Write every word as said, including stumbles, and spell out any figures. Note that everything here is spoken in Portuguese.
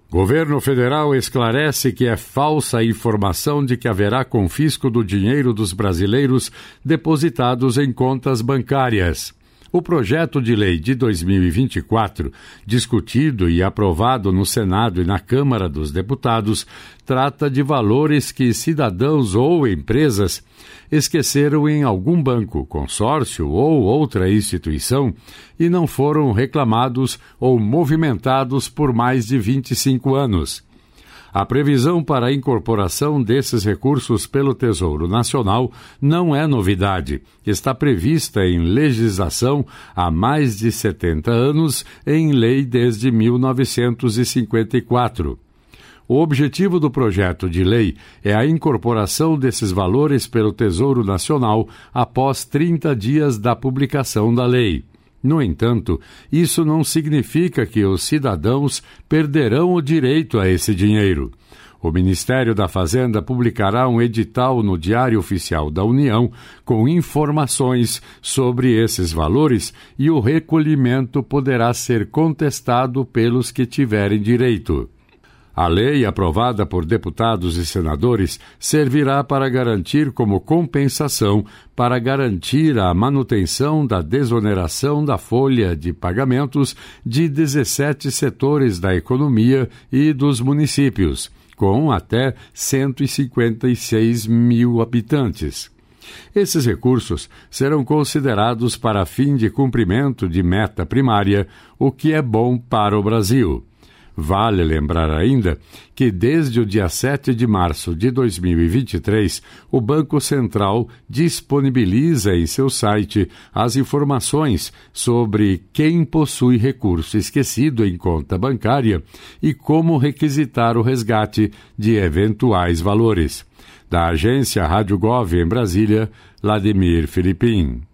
Governo federal esclarece que é falsa a informação de que haverá confisco do dinheiro dos brasileiros depositados em contas bancárias. O projeto de lei de dois mil e vinte e quatro, discutido e aprovado no Senado e na Câmara dos Deputados, trata de valores que cidadãos ou empresas esqueceram em algum banco, consórcio ou outra instituição e não foram reclamados ou movimentados por mais de vinte e cinco anos. A previsão para a incorporação desses recursos pelo Tesouro Nacional não é novidade. Está prevista em legislação há mais de setenta anos, em lei desde mil novecentos e cinquenta e quatro. O objetivo do projeto de lei é a incorporação desses valores pelo Tesouro Nacional após trinta dias da publicação da lei. No entanto, isso não significa que os cidadãos perderão o direito a esse dinheiro. O Ministério da Fazenda publicará um edital no Diário Oficial da União com informações sobre esses valores e o recolhimento poderá ser contestado pelos que tiverem direito. A lei, aprovada por deputados e senadores, servirá para garantir como compensação para garantir a manutenção da desoneração da folha de pagamentos de dezessete setores da economia e dos municípios, com até cento e cinquenta e seis mil habitantes. Esses recursos serão considerados para fim de cumprimento de meta primária, o que é bom para o Brasil. Vale lembrar ainda que desde o dia sete de março de dois mil e vinte e três, o Banco Central disponibiliza em seu site as informações sobre quem possui recurso esquecido em conta bancária e como requisitar o resgate de eventuais valores. Da agência Rádio Gov em Brasília, Vladimir Filipim.